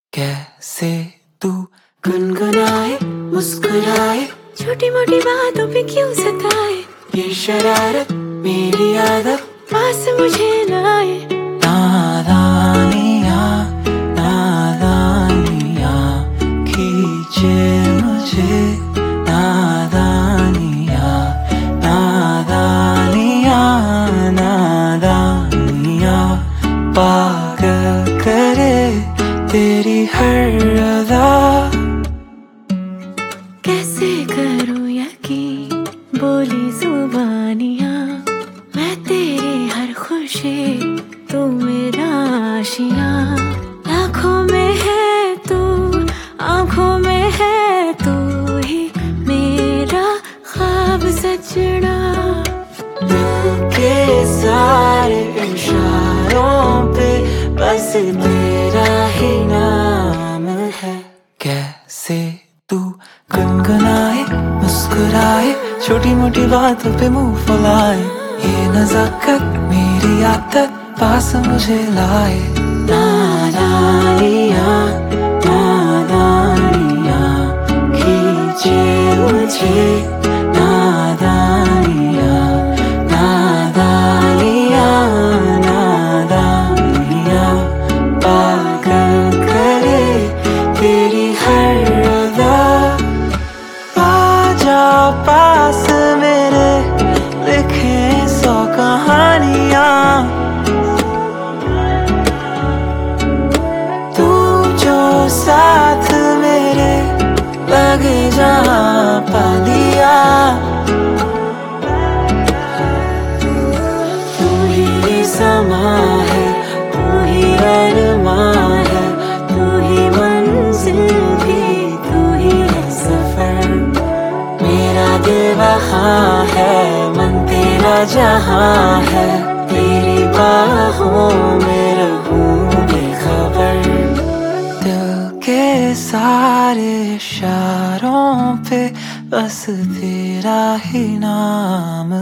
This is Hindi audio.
कैसे तू गुनगुनाए मुस्कुराए, छोटी मोटी बातों पे क्यों सताए, ये शरारत मेरी आदत पास मुझे लाए। नादानियाँ नादानियाँ खींचे मुझे, नादानियाँ नादानियाँ नादानियाँ पागल करे तेरी हर अदा। कैसे करूं यकीन बोली जुबानियां, मैं तेरी हर खुशी तू मेरा आशिया। आँखों में है तू, आँखों में है तू ही मेरा ख्वाब सजना। दिल के सारे इशारों पे बस तेरा ही नाम है। कैसे तू गुनगुनाए मुस्कुराए, छोटी मोटी बातों पे मुंह फुलाए, ये नज़ाकत मेरी आदत पास मुझे लाए। नादानियाँ नादानियाँ खींचे मुझे, नादानियाँ नादानियाँ नादानियाँ पागल करे तेरी हर अदा। आजा पास मेरे लिखे 100 कहानियाँ, तू जो साथ मेरे लगे जहाँ पा दिया। तू ही समा है, तू ही अरमां है, तू ही मंजिल भी, तू ही है सफर। मेरा दिल वहाँ है, मन तेरा जहाँ है, तेरी बाहों में रहूं बेखबर। दिल के सारे इशारों पे बस तेरा ही नाम